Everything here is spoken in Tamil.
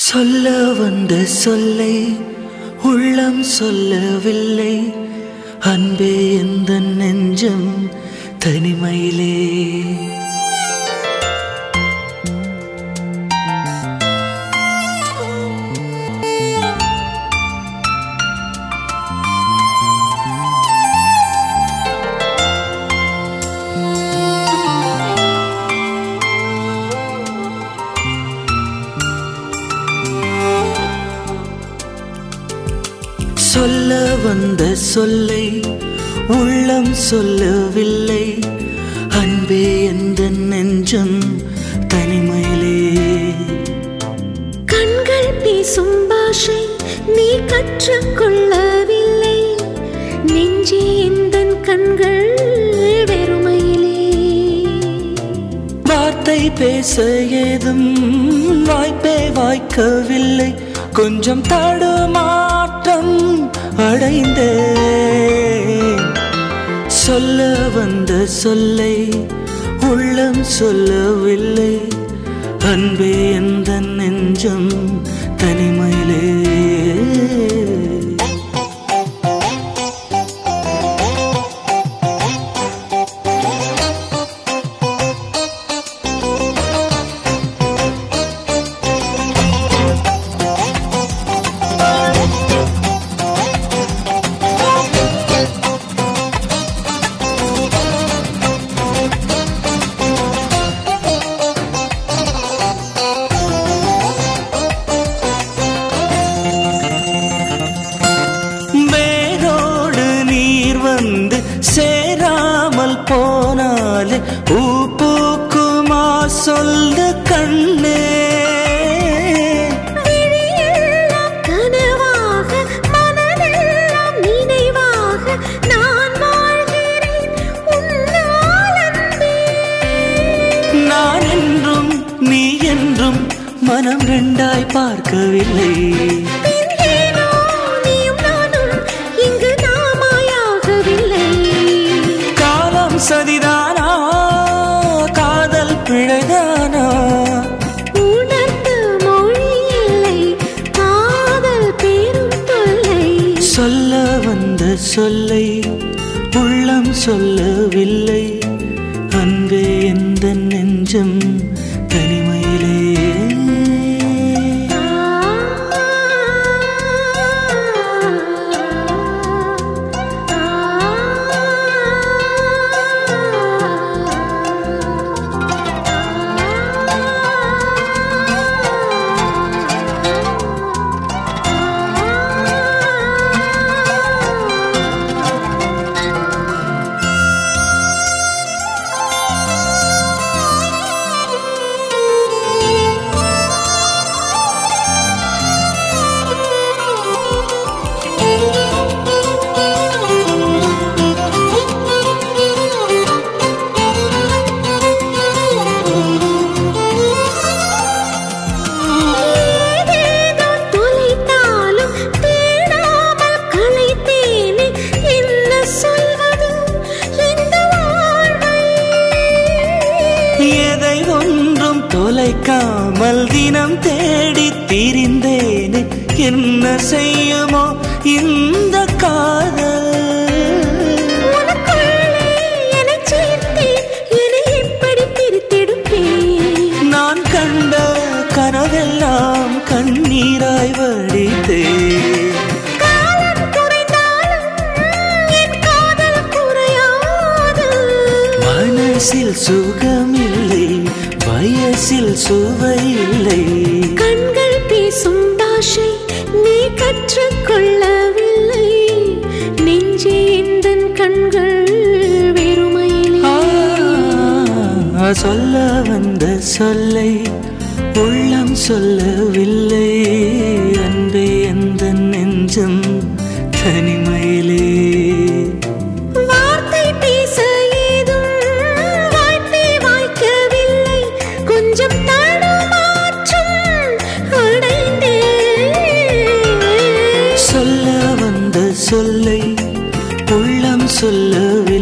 சொல்ல வந்த சொல்லை உள்ளம் சொல்லவில்லை. அன்பே எந்த நெஞ்சம் தனிமையிலே. சொல்ல வந்த சொல்லை உள்ளம் சொல்லவில்லை. அன்பே எந்த நெஞ்சம் தனிமையிலே. கண்கள் பேசும் பாஷை நீ கற்றுக்கொள்ளவில்லை. நெஞ்சே எந்த கண்கள் வெறுமையிலே. வார்த்தை பேச ஏதும் வாய்ப்பே வாய்க்கவில்லை. கொஞ்சம் தடுமாற்றம் அடைந்தேன். சொல்ல வந்த சொல்லை உள்ளம் சொல்லவில்லை. அன்பே எந்த நெஞ்சம் தனிமையிலே. வந்து சேராமல் போனாலே பூ பூக்குமா சொல்லு கண்ணே. கனவாக மனதெல்லாம் நினைவாக நான் வாழ்கிறேன் உன்னால் அன்பே. நான் என்றும் நீ என்றும் மனம் ரெண்டாய் பார்க்கவில்லை. சதிதானா காதல் பிழைதானா? உணர்த்த மொழி இல்லை காதல் பெரும் தொல்லை. சொல்ல வந்த சொல்லை உள்ளம் சொல்லவில்லை. அன்பே எந்த நெஞ்சம் தனிமையிலே. தொலைக்காமல் தினம் தேடி திரிந்தேனே என்ன செய்யுமோ இந்த காதல். நான் கண்ட கனவெல்லாம் கண்ணீராய் வடித்தேன். மனசில் சுகமில்லை வயசில் சுவை இல்லை. கண்கள் பேசும் பாஷை நீ கற்றுக்கொள்ளவில்லை. நெஞ்சே எந்த கண்கள் வெறுமையிலே. சொல்ல வந்த சொல்லை உள்ளம் சொல்லவில்லை. அன்பே எந்த நெஞ்சம் தனிமையிலே. சொல்ல வந்த சொல்லை உள்ளம் சொல்லவில்லை.